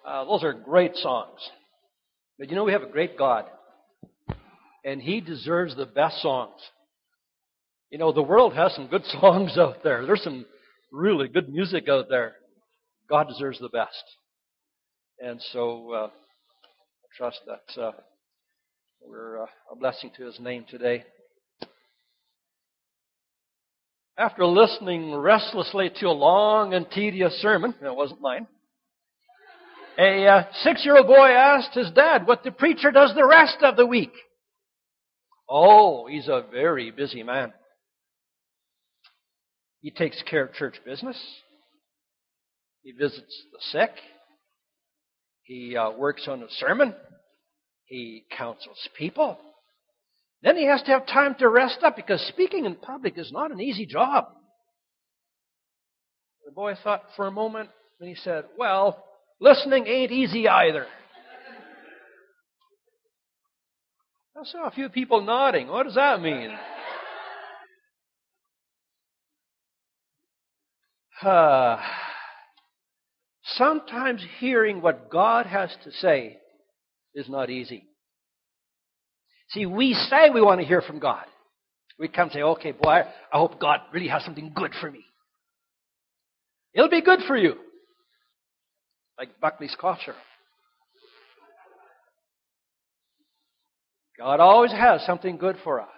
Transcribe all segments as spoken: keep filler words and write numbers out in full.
Uh, those are great songs. But you know, we have a great God. And He deserves the best songs. You know, the world has some good songs out there. There's some really good music out there. God deserves the best. And so, uh, I trust that uh, we're uh, a blessing to His name today. After listening restlessly to a long and tedious sermon, and it wasn't mine, a uh, six-year-old boy asked his dad what the preacher does the rest of the week. Oh, he's a very busy man. He takes care of church business. He visits the sick. He uh, works on a sermon. He counsels people. Then he has to have time to rest up because speaking in public is not an easy job. The boy thought for a moment and he said, well, listening ain't easy either. I saw a few people nodding. What does that mean? Uh, sometimes hearing what God has to say is not easy. See, we say we want to hear from God. We come and say, okay, boy, I hope God really has something good for me. It'll be good for you. Like Buckley's cough syrup. God always has something good for us.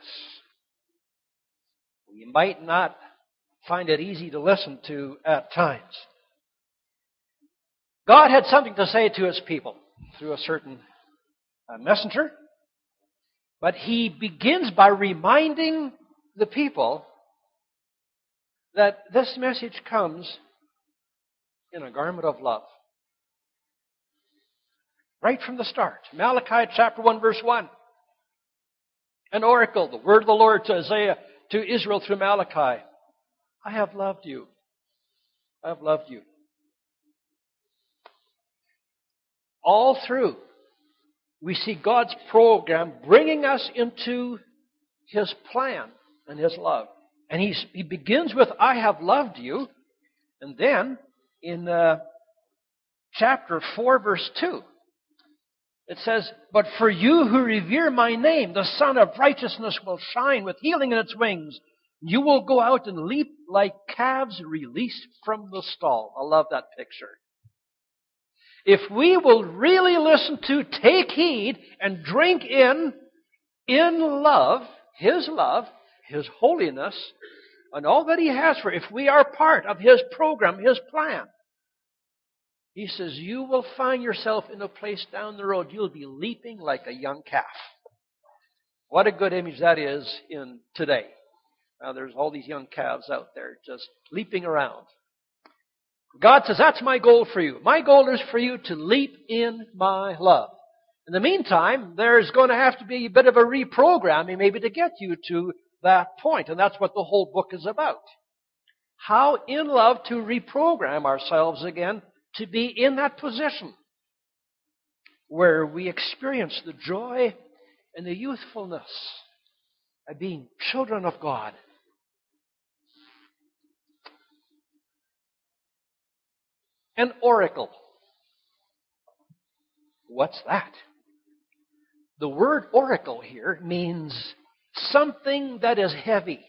We might not find it easy to listen to at times. God had something to say to His people through a certain uh, messenger. But He begins by reminding the people that this message comes in a garment of love. Right from the start. Malachi chapter one verse one. An oracle, the word of the Lord to Isaiah, to Israel through Malachi. I have loved you. I have loved you. All through, we see God's program bringing us into His plan and His love. And he's, He begins with, I have loved you. And then, in uh, chapter four, verse two, it says, but for you who revere my name, the Son of Righteousness will shine with healing in its wings. You will go out and leap like calves released from the stall. I love that picture. If we will really listen to, take heed, and drink in, in love, His love, His holiness, and all that He has for, if we are part of His program, His plan, He says, you will find yourself in a place down the road, you'll be leaping like a young calf. What a good image that is in today. Now there's all these young calves out there just leaping around. God says, that's my goal for you. My goal is for you to leap in my love. In the meantime, there's going to have to be a bit of a reprogramming maybe to get you to that point. And that's what the whole book is about. How in love to reprogram ourselves again to be in that position where we experience the joy and the youthfulness of being children of God. An oracle. What's that? The word oracle here means something that is heavy.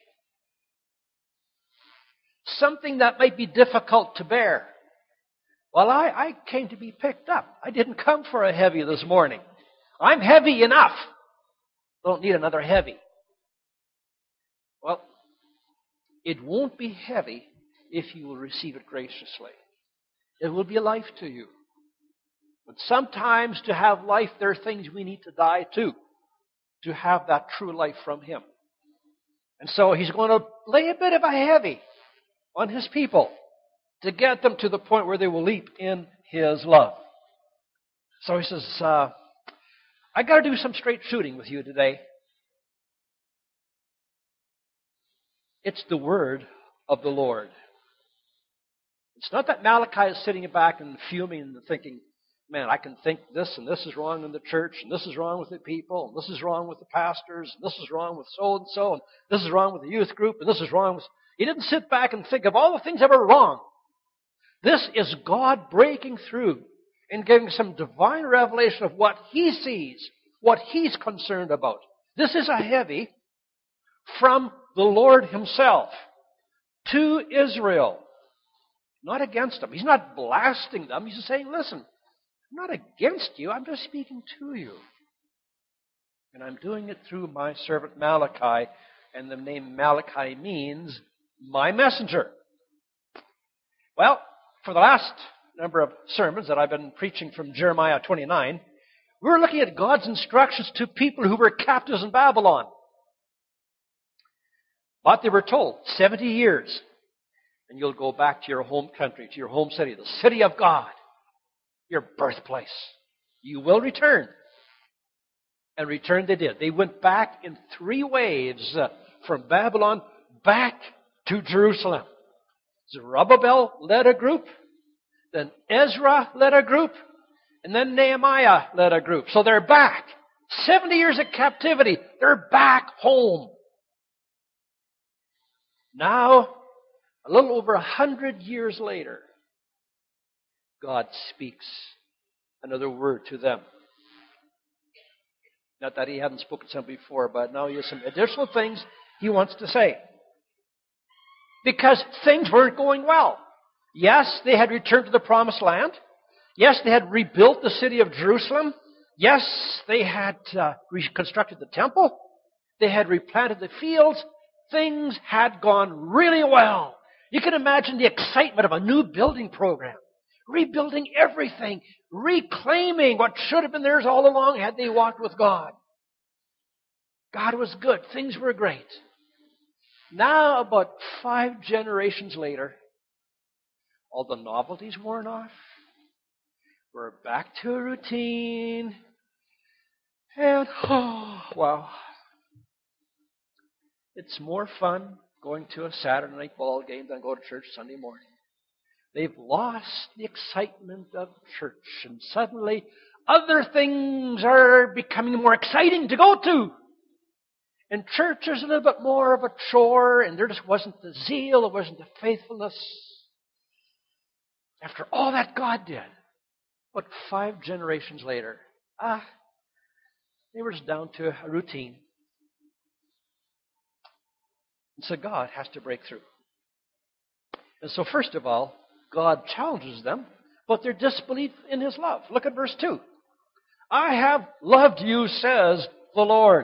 Something that might be difficult to bear. Well, I, I came to be picked up. I didn't come for a heavy this morning. I'm heavy enough. Don't need another heavy. Well, it won't be heavy if you will receive it graciously. It will be a life to you. But sometimes to have life, there are things we need to die to, to have that true life from Him. And so He's going to lay a bit of a heavy on His people to get them to the point where they will leap in His love. So He says, uh, I got to do some straight shooting with you today. It's the word of the Lord. It's not that Malachi is sitting back and fuming and thinking, man, I can think this and this is wrong in the church, and this is wrong with the people, and this is wrong with the pastors, and this is wrong with so-and-so, and this is wrong with the youth group, and this is wrong with... He didn't sit back and think of all the things that were wrong. This is God breaking through and giving some divine revelation of what He sees, what He's concerned about. This is a heavy from the Lord Himself to Israel. Not against them. He's not blasting them. He's just saying, listen, I'm not against you. I'm just speaking to you. And I'm doing it through my servant Malachi. And the name Malachi means my messenger. Well, for the last number of sermons that I've been preaching from Jeremiah twenty-nine, we were looking at God's instructions to people who were captives in Babylon. But they were told, seventy years, and you'll go back to your home country, to your home city, the city of God, your birthplace. You will return. And return they did. They went back in three waves uh, from Babylon back to Jerusalem. Zerubbabel led a group, then Ezra led a group, and then Nehemiah led a group. So they're back. seventy years of captivity. They're back home. Now, a little over a hundred years later, God speaks another word to them. Not that He hadn't spoken some before, but now He has some additional things He wants to say. Because things weren't going well. Yes, they had returned to the Promised Land. Yes, they had rebuilt the city of Jerusalem. Yes, they had uh, reconstructed the temple. They had replanted the fields. Things had gone really well. You can imagine the excitement of a new building program. Rebuilding everything. Reclaiming what should have been theirs all along had they walked with God. God was good. Things were great. Now, about five generations later, all the novelties worn off. We're back to a routine. And, oh, wow. It's more fun going to a Saturday night ball game than go to church Sunday morning. They've lost the excitement of church, and suddenly other things are becoming more exciting to go to. And church is a little bit more of a chore, and there just wasn't the zeal, there wasn't the faithfulness. After all that God did, what, five generations later, ah, they were just down to a routine. And so God has to break through. And so first of all, God challenges them about their disbelief in His love. Look at verse two. I have loved you, says the Lord.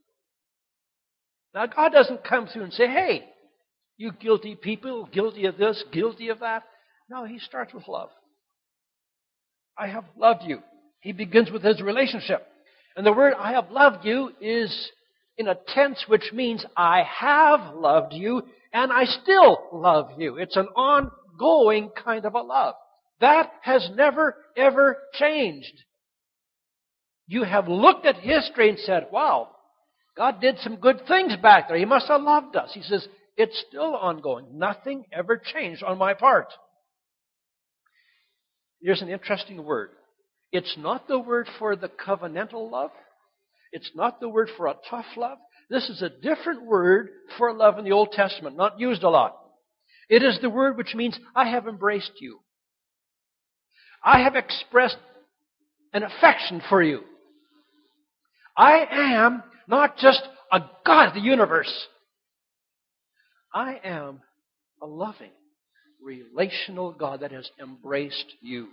Now, God doesn't come through and say, hey, you guilty people, guilty of this, guilty of that. No, He starts with love. I have loved you. He begins with His relationship. And the word I have loved you is in a tense which means I have loved you and I still love you. It's an ongoing kind of a love. That has never, ever changed. You have looked at history and said, wow, God did some good things back there. He must have loved us. He says, it's still ongoing. Nothing ever changed on my part. Here's an interesting word. It's not the word for the covenantal love. It's not the word for a tough love. This is a different word for love in the Old Testament, not used a lot. It is the word which means I have embraced you. I have expressed an affection for you. I am not just a God of the universe. I am a loving, relational God that has embraced you.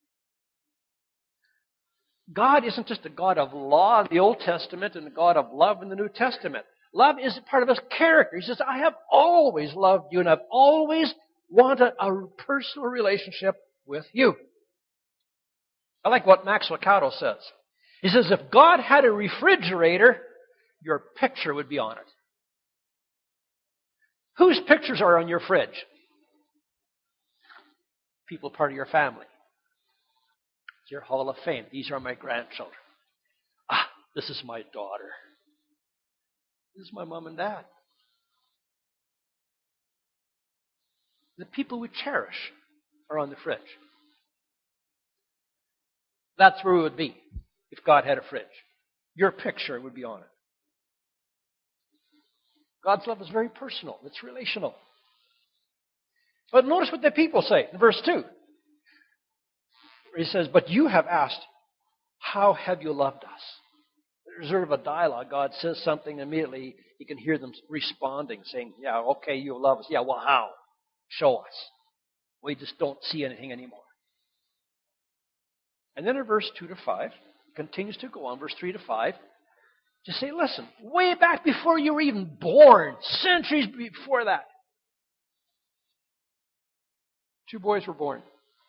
God isn't just a God of law in the Old Testament and a God of love in the New Testament. Love is part of His character. He says, I have always loved you and I've always wanted a personal relationship with you. I like what Max Lucado says. He says, if God had a refrigerator, your picture would be on it. Whose pictures are on your fridge? People part of your family. It's your hall of fame. These are my grandchildren. Ah, this is my daughter. This is my mom and dad. The people we cherish are on the fridge. That's where we would be if God had a fridge. Your picture would be on it. God's love is very personal. It's relational. But notice what the people say in verse two. He says, but you have asked, how have you loved us? There's sort of a dialogue. God says something, immediately you can hear them responding, saying, yeah, okay, you love us. Yeah, well, how? Show us. We just don't see anything anymore. And then in verse two to five, it continues to go on, verse three to five, just say, listen, way back before you were even born, centuries before that, two boys were born.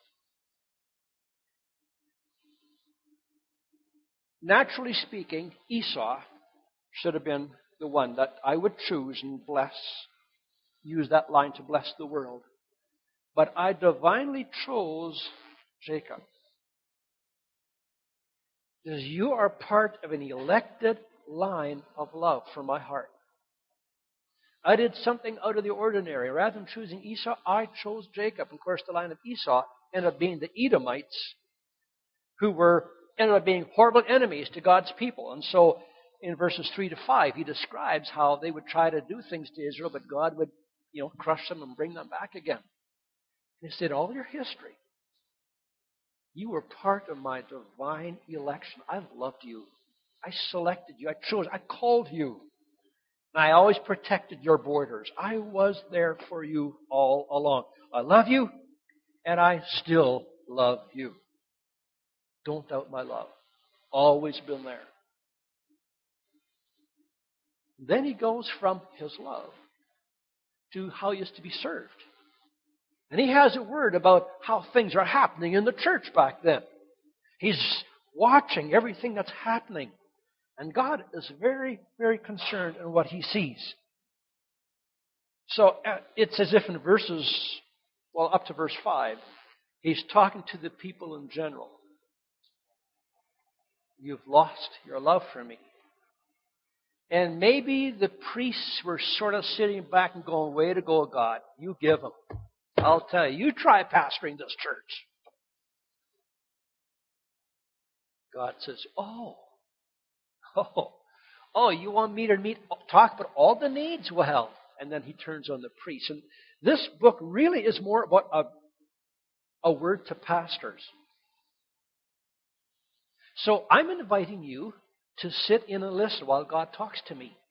Naturally speaking, Esau should have been the one that I would choose and bless, use that line to bless the world. But I divinely chose Jacob. Because you are part of an elected line of love from my heart. I did something out of the ordinary. Rather than choosing Esau, I chose Jacob. And of course, the line of Esau ended up being the Edomites, who were ended up being horrible enemies to God's people. And so in verses three to five, he describes how they would try to do things to Israel, but God would, you know, crush them and bring them back again. And he said, all your history, you were part of my divine election. I've loved you. I selected you. I chose. I called you. And I always protected your borders. I was there for you all along. I love you, and I still love you. Don't doubt my love. Always been there. Then he goes from his love to how he is to be served. And he has a word about how things are happening in the church back then. He's watching everything that's happening. And God is very, very concerned in what he sees. So it's as if in verses, well, up to verse five, he's talking to the people in general. You've lost your love for me. And maybe the priests were sort of sitting back and going, way to go, God. You give them. I'll tell you, you try pastoring this church. God says, oh, oh, oh, you want me to meet, talk about all the needs? Well, and then he turns on the priests. And this book really is more about a, a word to pastors. So I'm inviting you to sit in and listen while God talks to me.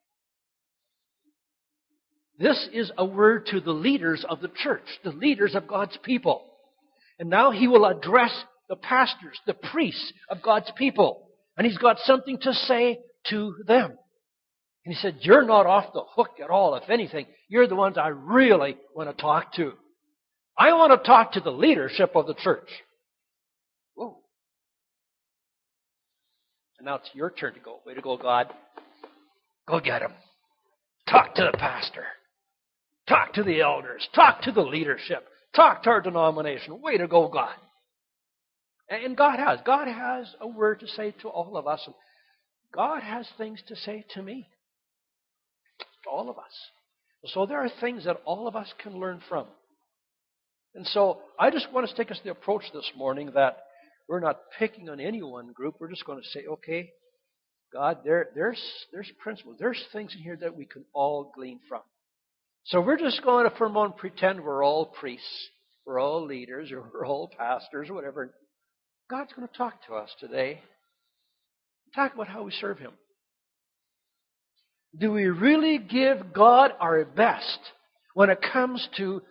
This is a word to the leaders of the church, the leaders of God's people. And now he will address the pastors, the priests of God's people. And he's got something to say to them. And he said, you're not off the hook at all. If anything, you're the ones I really want to talk to. I want to talk to the leadership of the church. Whoa. And now it's your turn to go. Way to go, God. Go get him. Talk to the pastor. Talk to the elders. Talk to the leadership. Talk to our denomination. Way to go, God. And God has. God has a word to say to all of us. And God has things to say to me. To all of us. So there are things that all of us can learn from. And so I just want to take us the approach this morning that we're not picking on any one group. We're just going to say, okay, God, there, there's, there's principles. There's things in here that we can all glean from. So we're just going to, for a moment, pretend we're all priests, we're all leaders, or we're all pastors, or whatever. God's going to talk to us today. Talk about how we serve him. Do we really give God our best when it comes to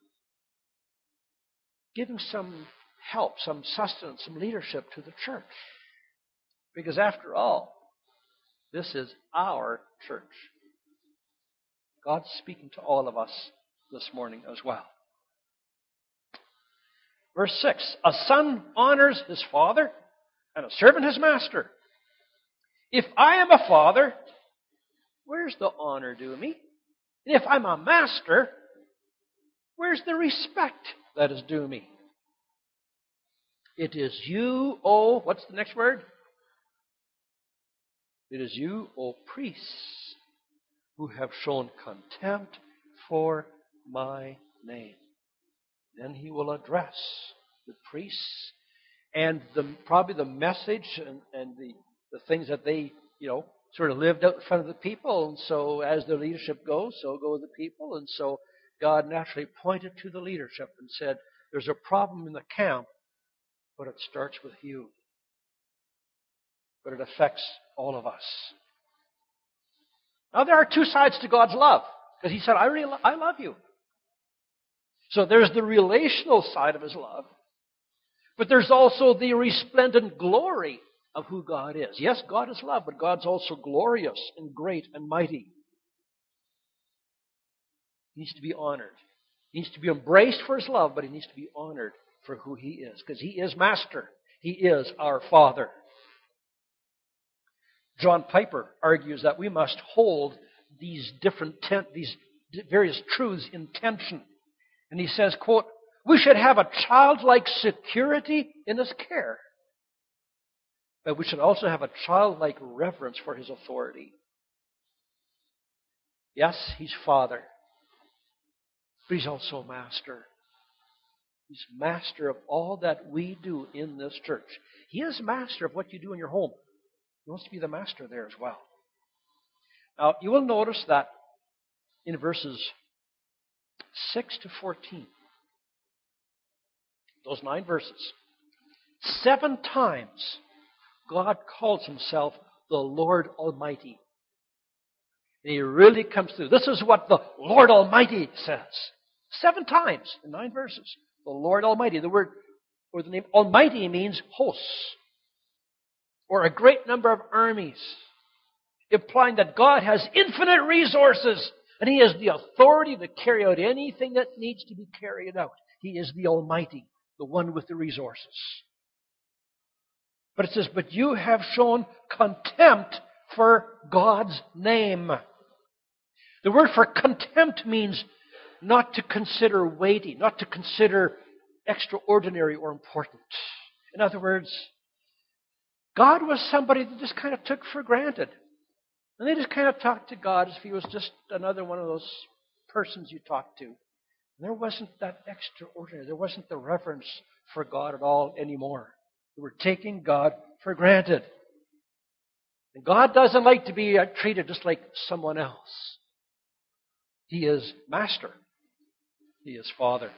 giving some help, some sustenance, some leadership to the church? Because after all, this is our church. God's speaking to all of us this morning as well. Verse six, a son honors his father and a servant his master. If I am a father, where's the honor due me? And if I'm a master, where's the respect that is due me? It is you, O, what's the next word? It is you, O priests, who have shown contempt for my name. Then he will address the priests and the, probably the message and, and the, the things that they, you know, sort of lived out in front of the people. And so as the leadership goes, so go the people. And so God naturally pointed to the leadership and said, there's a problem in the camp. But it starts with you. But it affects all of us. Now, there are two sides to God's love. Because He said, I, really lo- I love you. So there's the relational side of His love. But there's also the resplendent glory of who God is. Yes, God is love, but God's also glorious and great and mighty. He needs to be honored. He needs to be embraced for His love, but He needs to be honored for who He is. Because He is Master. He is our Father. John Piper argues that we must hold these different ten- these various truths in tension. And he says, quote, we should have a childlike security in His care. But we should also have a childlike reverence for His authority. Yes, He's Father. But He's also Master. He's Master of all that we do in this church. He is Master of what you do in your home. He wants to be the Master there as well. Now, you will notice that in verses six to fourteen, those nine verses, seven times God calls Himself the Lord Almighty. And He really comes through. This is what the Lord Almighty says. Seven times in nine verses. The Lord Almighty. The word, or the name Almighty means hosts. Or a great number of armies. Implying that God has infinite resources. And He has the authority to carry out anything that needs to be carried out. He is the Almighty. The one with the resources. But it says, but you have shown contempt for God's name. The word for contempt means not to consider weighty, not to consider extraordinary or important. In other words, God was somebody that just kind of took for granted. And they just kind of talked to God as if He was just another one of those persons you talk to. And there wasn't that extraordinary, there wasn't the reverence for God at all anymore. They were taking God for granted. And God doesn't like to be treated just like someone else. He is Master. He is Father.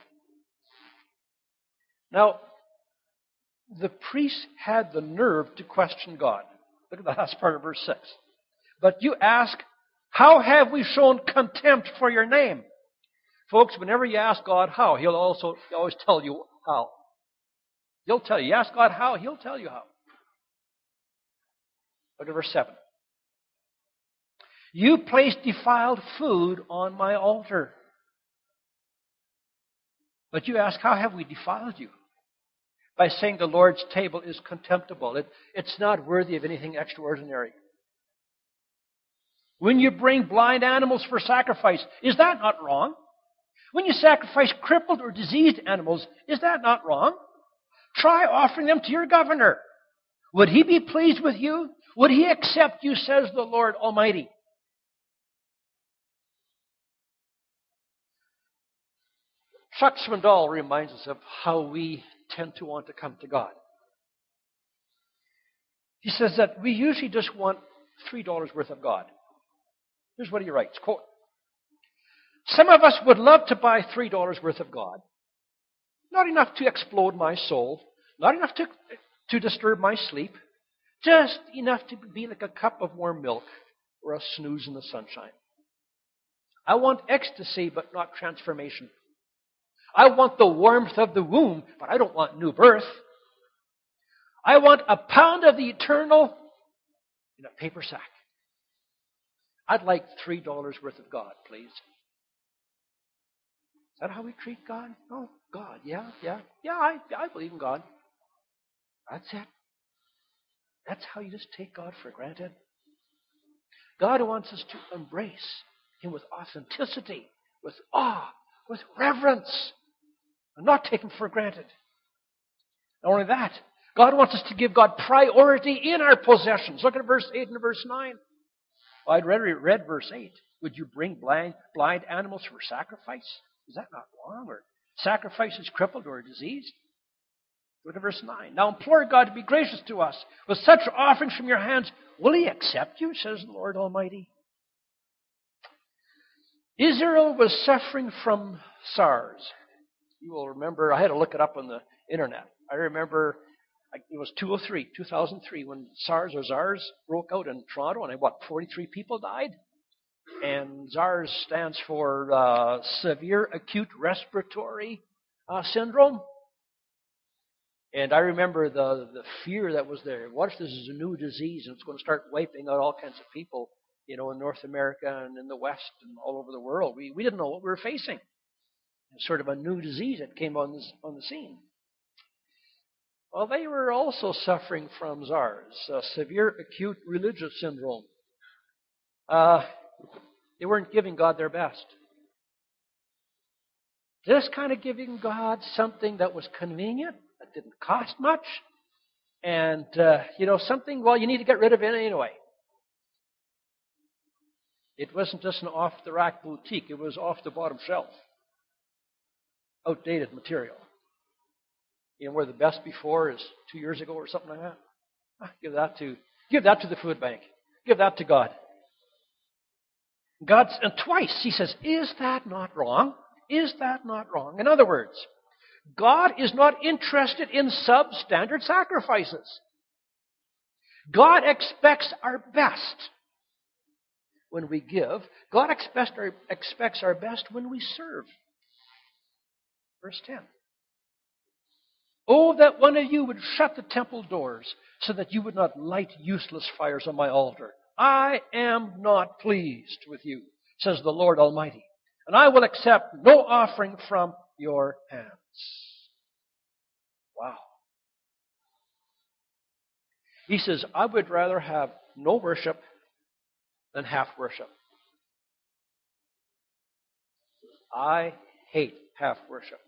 Now, the priests had the nerve to question God. Look at the last part of verse six. But you ask, how have we shown contempt for your name? Folks, whenever you ask God how, He'll also he'll always tell you how. He'll tell you. You ask God how, He'll tell you how. Look at verse seven. You placed defiled food on my altar. But you ask, how have we defiled you? By saying the Lord's table is contemptible. It, it's not worthy of anything extraordinary. When you bring blind animals for sacrifice, is that not wrong? When you sacrifice crippled or diseased animals, is that not wrong? Try offering them to your governor. Would he be pleased with you? Would he accept you, says the Lord Almighty? Chuck Swindoll reminds us of how we tend to want to come to God. He says that we usually just want three dollars worth of God. Here's what he writes, quote, some of us would love to buy three dollars worth of God. Not enough to explode my soul. Not enough to, to disturb my sleep. Just enough to be like a cup of warm milk or a snooze in the sunshine. I want ecstasy, but not transformation. I want the warmth of the womb, but I don't want new birth. I want a pound of the eternal in a paper sack. I'd like three dollars worth of God, please. Is that how we treat God? Oh, God, yeah, yeah. Yeah, I, I believe in God. That's it. That's how you just take God for granted. God wants us to embrace Him with authenticity, with awe, with reverence, and not take Him for granted. Not only that, God wants us to give God priority in our possessions. Look at verse eight and verse nine. Well, I'd read, read verse eight. Would you bring blind, blind animals for sacrifice? Is that not wrong? Or sacrifices crippled or diseased? Look at verse nine. Now implore God to be gracious to us. With such offerings from your hands, will He accept you, says the Lord Almighty? Israel was suffering from SARS. You will remember, I had to look it up on the internet. I remember it was two thousand three, two thousand three, when SARS or SARS broke out in Toronto, and what, forty-three people died? And SARS stands for uh, Severe Acute Respiratory uh, Syndrome. And I remember the, the fear that was there. What if this is a new disease and it's going to start wiping out all kinds of people, you know, in North America and in the West and all over the world? We, we didn't know what we were facing. It's sort of a new disease that came on, this, on the scene. Well, they were also suffering from SARS, uh, Severe Acute Religious Syndrome. Uh, they weren't giving God their best. Just kind of giving God something that was convenient, that didn't cost much, and, uh, you know, something, well, you need to get rid of it anyway. It wasn't just an off-the-rack boutique. It was off-the-bottom shelf. Outdated material. You know, where the best before is two years ago or something like that. Ah, give that to give that to the food bank. Give that to God. God's and twice he says, "Is that not wrong? Is that not wrong?" In other words, God is not interested in substandard sacrifices. God expects our best when we give. God expects our, expects our best when we serve. Verse ten. Oh, that one of you would shut the temple doors so that you would not light useless fires on my altar. I am not pleased with you, says the Lord Almighty, and I will accept no offering from your hands. Wow. He says, I would rather have no worship than half worship. I hate half worship.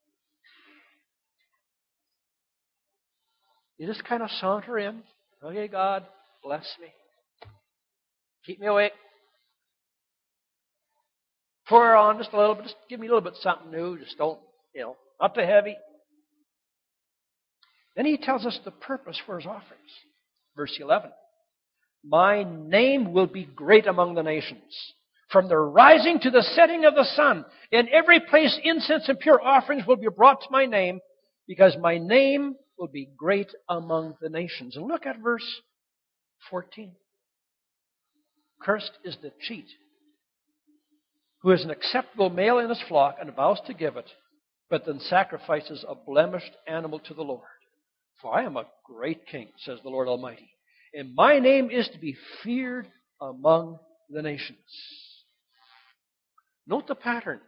You just kind of saunter in. Okay, God, bless me. Keep me awake. Pour on just a little bit. Just give me a little bit something new. Just don't, you know, not too heavy. Then he tells us the purpose for his offerings. Verse eleven. My name will be great among the nations. From the rising to the setting of the sun, in every place incense and pure offerings will be brought to my name, because my name will be great among the nations. And look at verse fourteen. Cursed is the cheat, who is an acceptable male in his flock and vows to give it, but then sacrifices a blemished animal to the Lord. For I am a great king, says the Lord Almighty, and my name is to be feared among the nations. Note the pattern.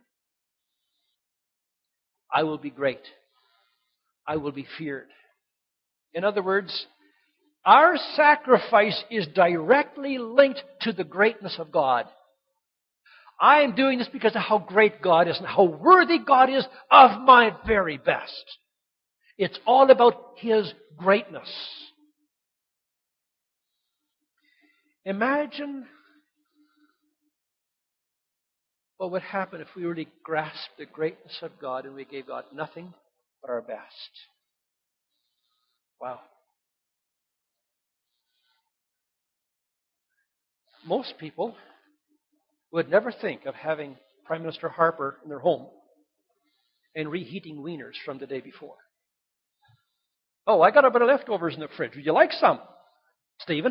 I will be great. I will be feared. In other words, our sacrifice is directly linked to the greatness of God. I am doing this because of how great God is and how worthy God is of my very best. It's all about His greatness. Imagine what would happen if we really grasped the greatness of God and we gave God nothing but our best. Wow. Most people would never think of having Prime Minister Harper in their home and reheating wieners from the day before. Oh, I got a bit of leftovers in the fridge. Would you like some, Stephen?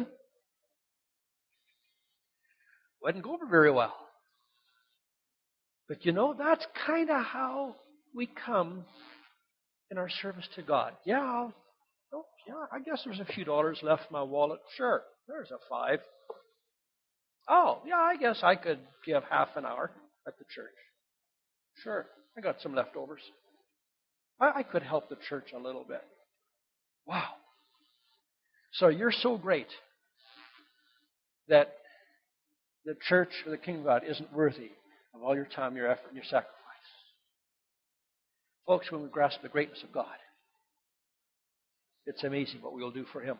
Wouldn't go over very well. But you know, that's kind of how we come in our service to God. Yeah, I'll, oh, yeah, I guess there's a few dollars left in my wallet. Sure, there's a five. Oh, yeah, I guess I could give half an hour at the church. Sure, I got some leftovers. I, I could help the church a little bit. Wow. So you're so great that the church or the kingdom of God isn't worthy of all your time, your effort, and your sacrifice. Folks, when we grasp the greatness of God, it's amazing what we will do for Him.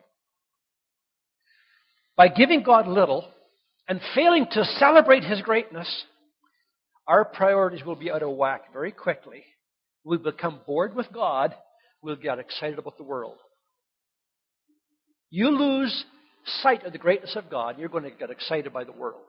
By giving God little and failing to celebrate His greatness, our priorities will be out of whack very quickly. We'll become bored with God. We'll get excited about the world. You lose sight of the greatness of God, and you're going to get excited by the world.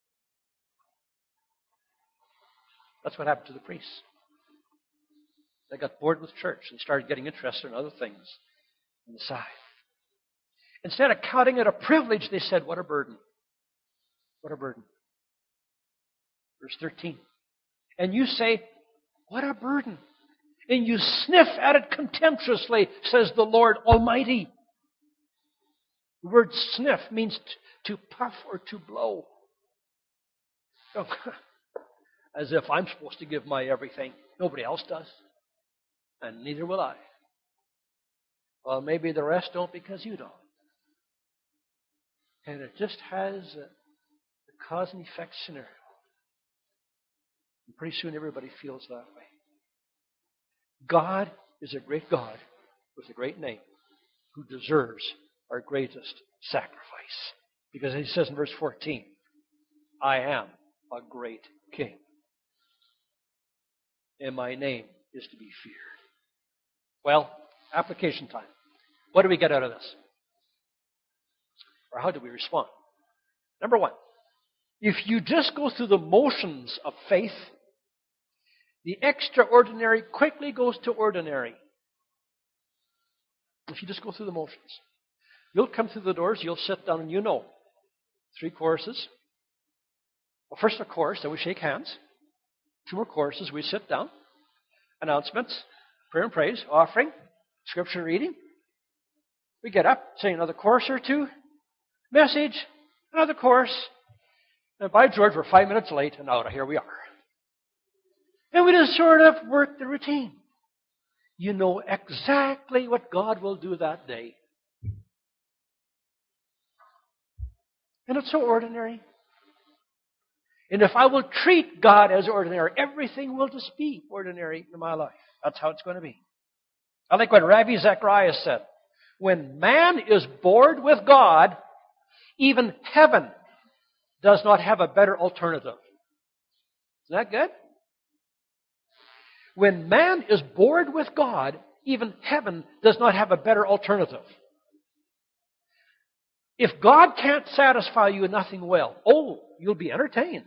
That's what happened to the priests. They got bored with church and started getting interested in other things. in the side. Instead of counting it a privilege, they said, what a burden. What a burden. Verse thirteen. And you say, what a burden. And you sniff at it contemptuously, says the Lord Almighty. The word sniff means to puff or to blow. As if I'm supposed to give my everything. Nobody else does. And neither will I. Well, maybe the rest don't because you don't. And it just has a, a cause and effect scenario. And pretty soon everybody feels that way. God is a great God with a great name who deserves our greatest sacrifice. Because he says in verse fourteen, I am a great king. And my name is to be feared. Well, application time. What do we get out of this? Or how do we respond? Number one, if you just go through the motions of faith, the extraordinary quickly goes to ordinary. If you just go through the motions. You'll come through the doors, you'll sit down, and you know. Three choruses. Well, first a chorus, then we shake hands. Two more choruses, we sit down. Announcements, prayer and praise, offering, scripture reading. We get up, say another chorus or two. Message, another chorus. And by George, we're five minutes late, and now here we are. And we just sort of work the routine. You know exactly what God will do that day. And it's so ordinary. And if I will treat God as ordinary, everything will just be ordinary in my life. That's how it's going to be. I like what Ravi Zacharias said. When man is bored with God, even heaven does not have a better alternative. Isn't that good? When man is bored with God, even heaven does not have a better alternative. If God can't satisfy you, nothing will. Oh, you'll be entertained.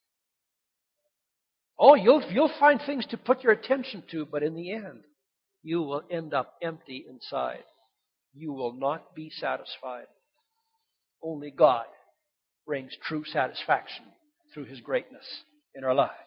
Oh, you'll, you'll find things to put your attention to, but in the end, you will end up empty inside. You will not be satisfied. Only God brings true satisfaction through His greatness in our lives.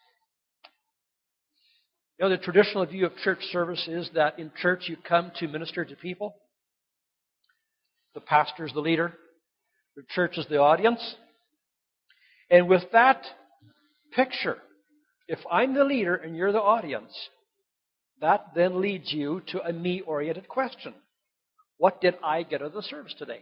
You know, the traditional view of church service is that in church you come to minister to people. The pastor is the leader. The church is the audience. And with that picture, if I'm the leader and you're the audience, that then leads you to a me-oriented question. What did I get out of the service today?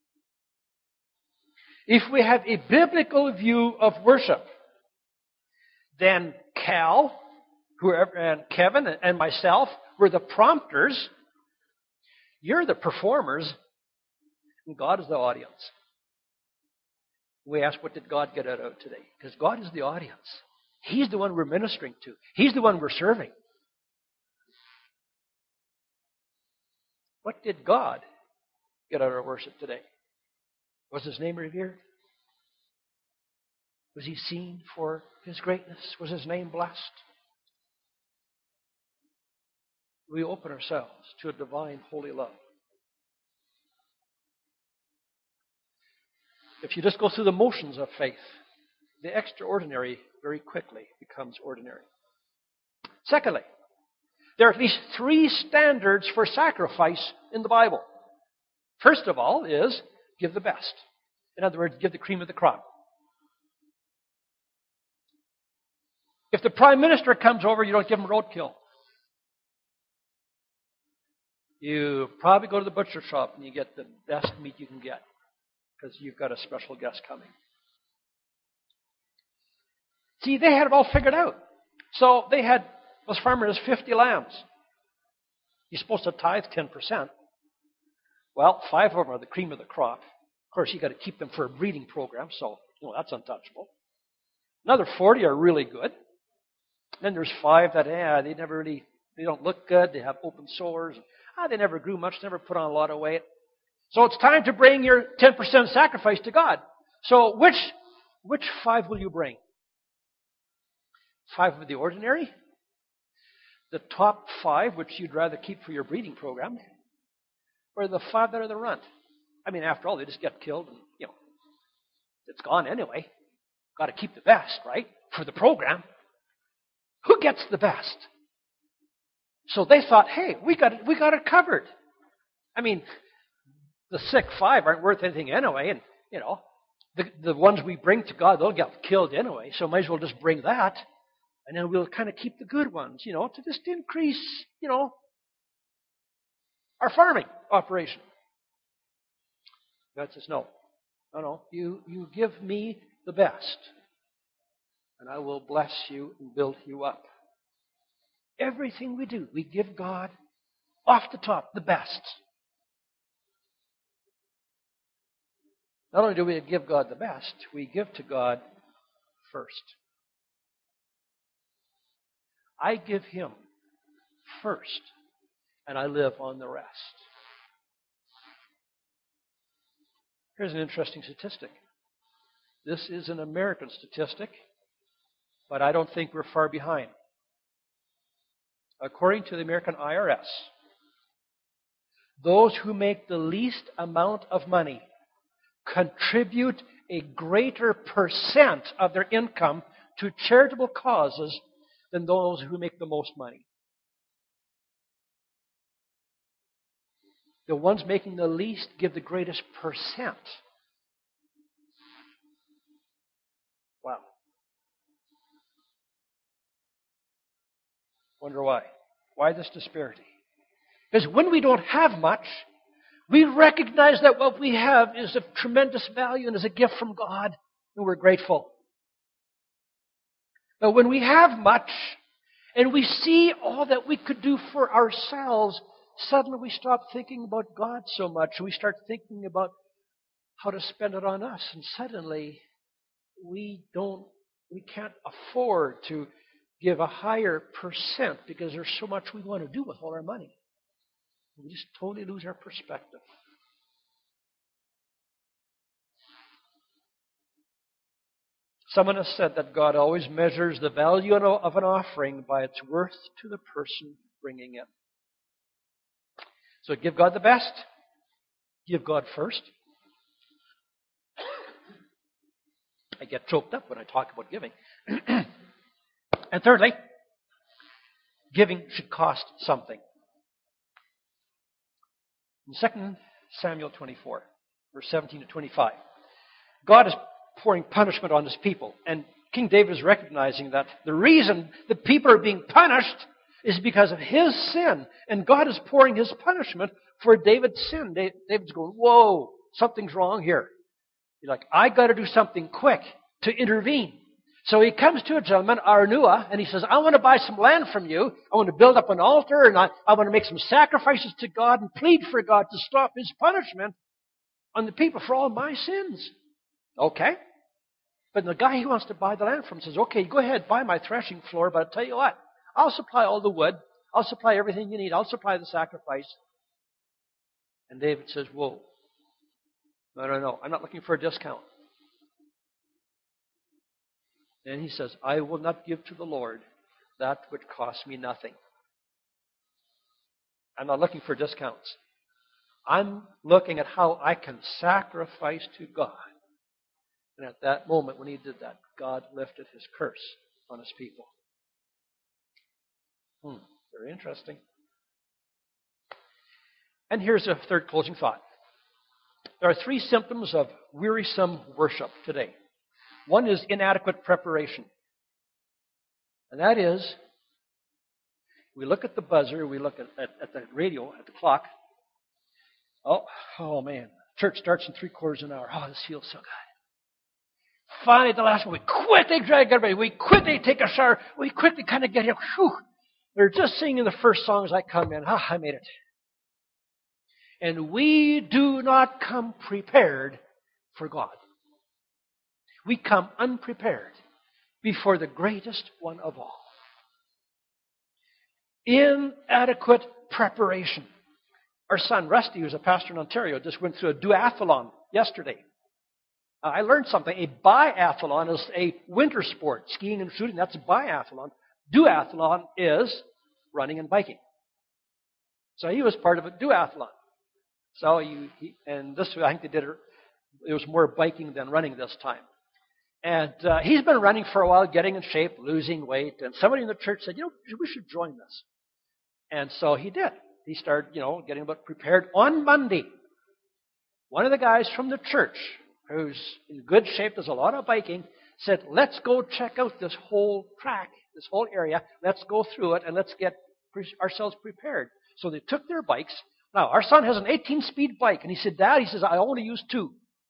If we have a biblical view of worship, then Cal, whoever, and Kevin and myself were the prompters. You're the performers, and God is the audience. We ask, what did God get out of today? Because God is the audience. He's the one we're ministering to. He's the one we're serving. What did God get out of our worship today? Was His name revered? Was He seen for His greatness? Was His name blessed? We open ourselves to a divine, holy love. If you just go through the motions of faith, the extraordinary very quickly becomes ordinary. Secondly, there are at least three standards for sacrifice in the Bible. First of all is give the best. In other words, give the cream of the crop. If the Prime Minister comes over, you don't give him roadkill. You probably go to the butcher shop and you get the best meat you can get because you've got a special guest coming. See, they had it all figured out. So they had, this farmer has fifty lambs. He's supposed to tithe ten percent. Well, five of them are the cream of the crop. Of course, you've got to keep them for a breeding program, so you know that's untouchable. Another forty are really good. Then there's five that, yeah, they never really, they don't look good. They have open sores. Ah, they never grew much, never put on a lot of weight. So it's time to bring your ten percent sacrifice to God. So which, which five will you bring? Five of the ordinary? The top five, which you'd rather keep for your breeding program? or the five that are the runt? I mean, after all, they just get killed and, you know, it's gone anyway. Got to keep the best, right? For the program. Who gets the best? So they thought, hey, we got it, we got it covered. I mean, the sick five aren't worth anything anyway, and, you know, the, the ones we bring to God, they'll get killed anyway, so might as well just bring that, and then we'll kind of keep the good ones, you know, to just increase, you know, our farming operation. God says, no, no, no, you, you give me the best, and I will bless you and build you up. Everything we do, we give God, off the top, the best. Not only do we give God the best, we give to God first. I give Him first, and I live on the rest. Here's an interesting statistic. This is an American statistic, but I don't think we're far behind. According to the American I R S, those who make the least amount of money contribute a greater percent of their income to charitable causes than those who make the most money. The ones making the least give the greatest percent. Wow. Wonder why? Why this disparity? Because when we don't have much, we recognize that what we have is of tremendous value and is a gift from God, and we're grateful. But when we have much, and we see all that we could do for ourselves, suddenly we stop thinking about God so much, and we start thinking about how to spend it on us, and suddenly we don't, we can't afford to give a higher percent because there's so much we want to do with all our money. We just totally lose our perspective. Someone has said that God always measures the value of an offering by its worth to the person bringing it. So give God the best. Give God first. I get choked up when I talk about giving. And thirdly, giving should cost something. In Second Samuel twenty-four, verse seventeen to twenty-five, God is pouring punishment on His people. And King David is recognizing that the reason the people are being punished is because of his sin. And God is pouring His punishment for David's sin. David's going, whoa, something's wrong here. He's like, I got to do something quick to intervene. So he comes to a gentleman, Araunah, and he says, I want to buy some land from you. I want to build up an altar, and I, I want to make some sacrifices to God and plead for God to stop His punishment on the people for all my sins. Okay. But the guy he wants to buy the land from says, okay, go ahead, buy my threshing floor, but I'll tell you what, I'll supply all the wood. I'll supply everything you need. I'll supply the sacrifice. And David says, whoa, no, no, no, I'm not looking for a discount. And he says, I will not give to the Lord that which costs me nothing. I'm not looking for discounts. I'm looking at how I can sacrifice to God. And at that moment when he did that, God lifted His curse on His people. Hmm, very interesting. And here's a third closing thought. There are three symptoms of wearisome worship today. One is inadequate preparation. And that is, we look at the buzzer, we look at, at, at the radio, at the clock. Oh, oh man, church starts in three quarters of an hour. Oh, this feels so good. Finally, at the last one, we quickly drag everybody. We quickly take a shower. We quickly kind of get here. Whew. They're just singing the first song as I come in. Ah, I made it. And we do not come prepared for God. We come unprepared before the greatest one of all. Inadequate preparation. Our son, Rusty, who's a pastor in Ontario, just went through a duathlon yesterday. Uh, I learned something. A biathlon is a winter sport. Skiing and shooting, that's a biathlon. Duathlon is running and biking. So he was part of a duathlon. So you, he, and this, I think they did it, it was more biking than running this time. And uh, he's been running for a while, getting in shape, losing weight. And somebody in the church said, you know, we should join this. And so he did. He started, you know, getting about prepared. On Monday, one of the guys from the church, who's in good shape, does a lot of biking, said, let's go check out this whole track, this whole area. Let's go through it and let's get ourselves prepared. So they took their bikes. Now, our son has an eighteen-speed bike. And he said, Dad, he says, I only use two.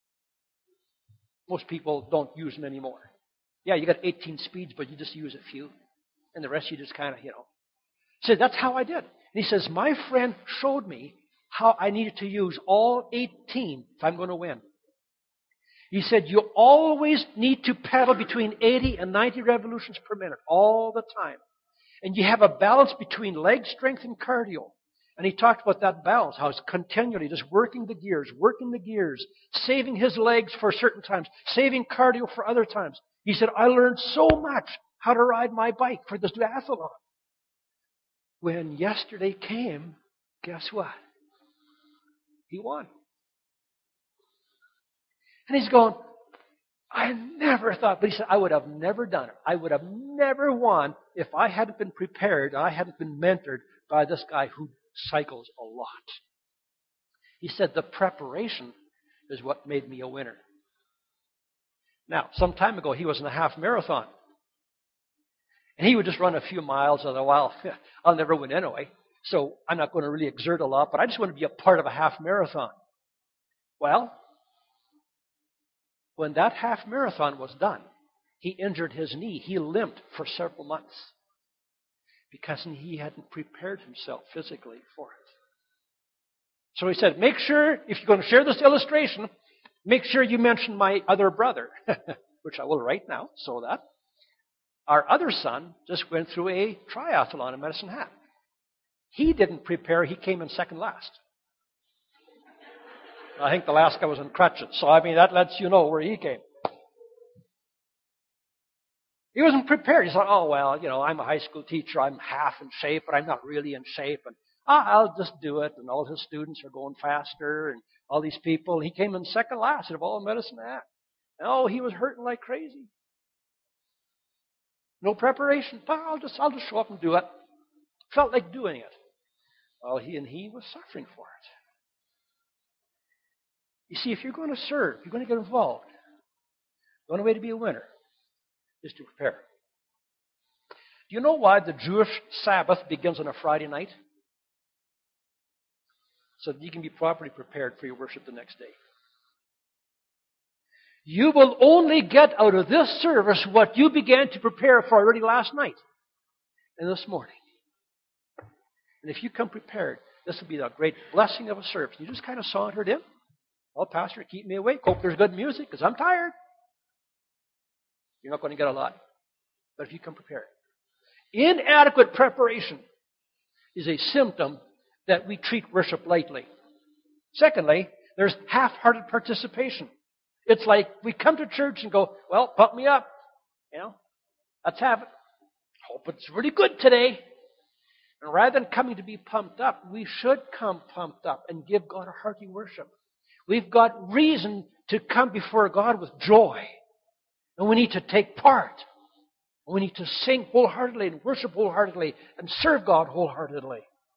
Most people don't use them anymore. Yeah, you got eighteen speeds, but you just use a few. And the rest you just kind of, you know. He said, that's how I did. And he says, my friend showed me how I needed to use all eighteen if I'm going to win. He said, you always need to pedal between eighty and ninety revolutions per minute all the time. And you have a balance between leg strength and cardio. And he talked about that balance, how it's continually just working the gears, working the gears, saving his legs for certain times, saving cardio for other times. He said, I learned so much how to ride my bike for this duathlon. When yesterday came, guess what? He won. And he's going, I never thought, but he said, I would have never done it. I would have never won if I hadn't been prepared, I hadn't been mentored by this guy who cycles a lot. He said the preparation is what made me a winner. Now, some time ago, he was in a half marathon. And he would just run a few miles and a while. I'll never win anyway, so I'm not going to really exert a lot, but I just want to be a part of a half marathon. Well, when that half marathon was done, he injured his knee. He limped for several months because he hadn't prepared himself physically for it. So he said, make sure, if you're going to share this illustration, make sure you mention my other brother, which I will right now, so that our other son just went through a triathlon in Medicine Hat. He didn't prepare. He came in second last. I think the last guy was in crutches. So, I mean, that lets you know where he came. He wasn't prepared. He thought, oh, well, you know, I'm a high school teacher. I'm half in shape, but I'm not really in shape. And ah, I'll just do it. And all his students are going faster and all these people. He came in second last of all Medicine Hat. And, oh, he was hurting like crazy. No preparation. I'll just, I'll just show up and do it. Felt like doing it. Well, he and he was suffering for it. You see, if you're going to serve, you're going to get involved. The only way to be a winner is to prepare. Do you know why the Jewish Sabbath begins on a Friday night? So that you can be properly prepared for your worship the next day. You will only get out of this service what you began to prepare for already last night and this morning. And if you come prepared, this will be the great blessing of a service. You just kind of sauntered in. Well, Pastor, keep me awake. Hope there's good music because I'm tired. You're not going to get a lot. But if you come prepared. Inadequate preparation is a symptom that we treat worship lightly. Secondly, there's half-hearted participation. It's like we come to church and go, well, pump me up. You know, let's have it. Hope it's really good today. And rather than coming to be pumped up, we should come pumped up and give God a hearty worship. We've got reason to come before God with joy. And we need to take part. We need to sing wholeheartedly and worship wholeheartedly and serve God wholeheartedly.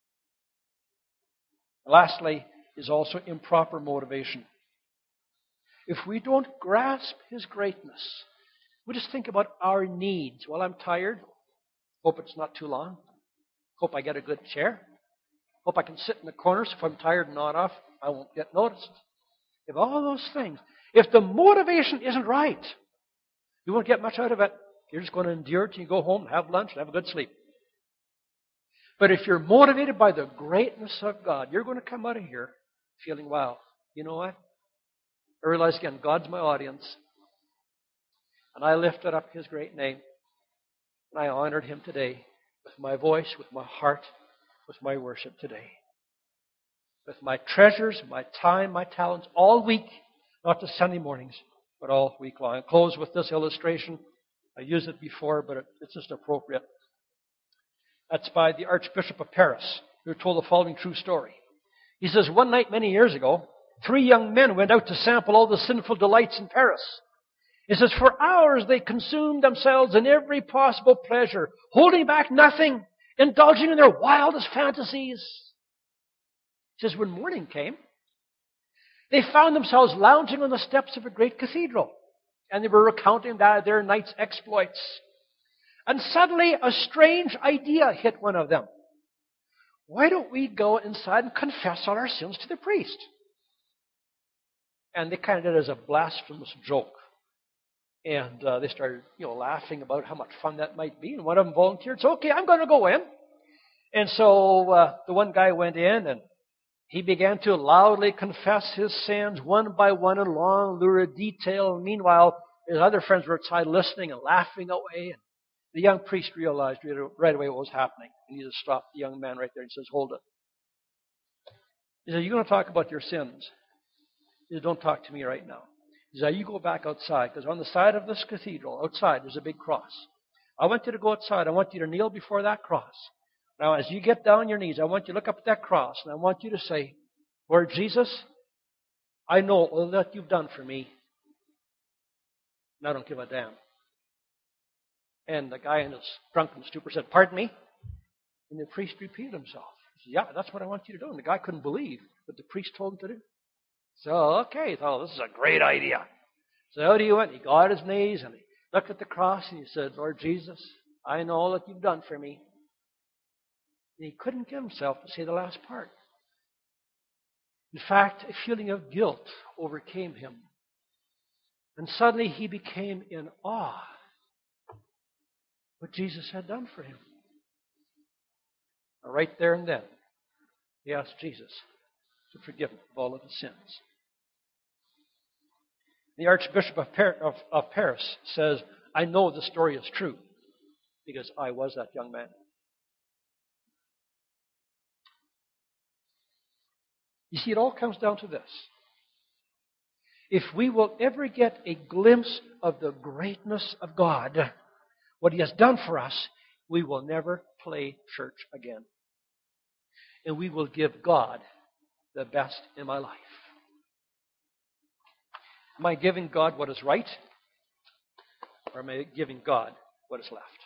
Lastly is also improper motivation. If we don't grasp His greatness, we just think about our needs. Well, I'm tired. Hope it's not too long. Hope I get a good chair. Hope I can sit in the corner so if I'm tired and nod off, I won't get noticed. If all those things, if the motivation isn't right, you won't get much out of it. You're just going to endure it till you go home, have lunch, and have a good sleep. But if you're motivated by the greatness of God, you're going to come out of here feeling, wow, you know what? I realize again, God's my audience. And I lifted up His great name. And I honored Him today with my voice, with my heart, with my worship today. With my treasures, my time, my talents, all week, not just Sunday mornings, but all week long. I'll close with this illustration. I used it before, but it's just appropriate. That's by the Archbishop of Paris, who told the following true story. He says, one night many years ago, three young men went out to sample all the sinful delights in Paris. He says, for hours they consumed themselves in every possible pleasure, holding back nothing, indulging in their wildest fantasies. He says, when morning came, they found themselves lounging on the steps of a great cathedral, and they were recounting their night's exploits. And suddenly a strange idea hit one of them. Why don't we go inside and confess all our sins to the priest? And they kind of did it as a blasphemous joke. And uh, they started, you know, laughing about how much fun that might be. And one of them volunteered, so, okay, I'm going to go in. And so uh, the one guy went in, and he began to loudly confess his sins one by one in long, lurid detail. And meanwhile, his other friends were outside listening and laughing away. And the young priest realized right away what was happening. And he just stopped the young man right there and says, hold it. He said, you're going to talk about your sins. He said, don't talk to me right now. He said, you go back outside, because on the side of this cathedral, outside, there's a big cross. I want you to go outside. I want you to kneel before that cross. Now, as you get down on your knees, I want you to look up at that cross, and I want you to say, Lord Jesus, I know all that you've done for me, and I don't give a damn. And the guy in his drunken stupor said, pardon me? And the priest repeated himself. He said, yeah, that's what I want you to do. And the guy couldn't believe what the priest told him to do. So, okay, he thought, oh, this is a great idea. So out he went. He got on his knees, and he looked at the cross, and he said, Lord Jesus, I know all that you've done for me. And he couldn't get himself to say the last part. In fact, a feeling of guilt overcame him. And suddenly he became in awe of what Jesus had done for him. Right there and then, he asked Jesus to forgive him of all of his sins. The Archbishop of, Par- of, of Paris says, I know the story is true because I was that young man. You see, it all comes down to this. If we will ever get a glimpse of the greatness of God, what He has done for us, we will never play church again. And we will give God the best in my life. Am I giving God what is right? Or am I giving God what is left?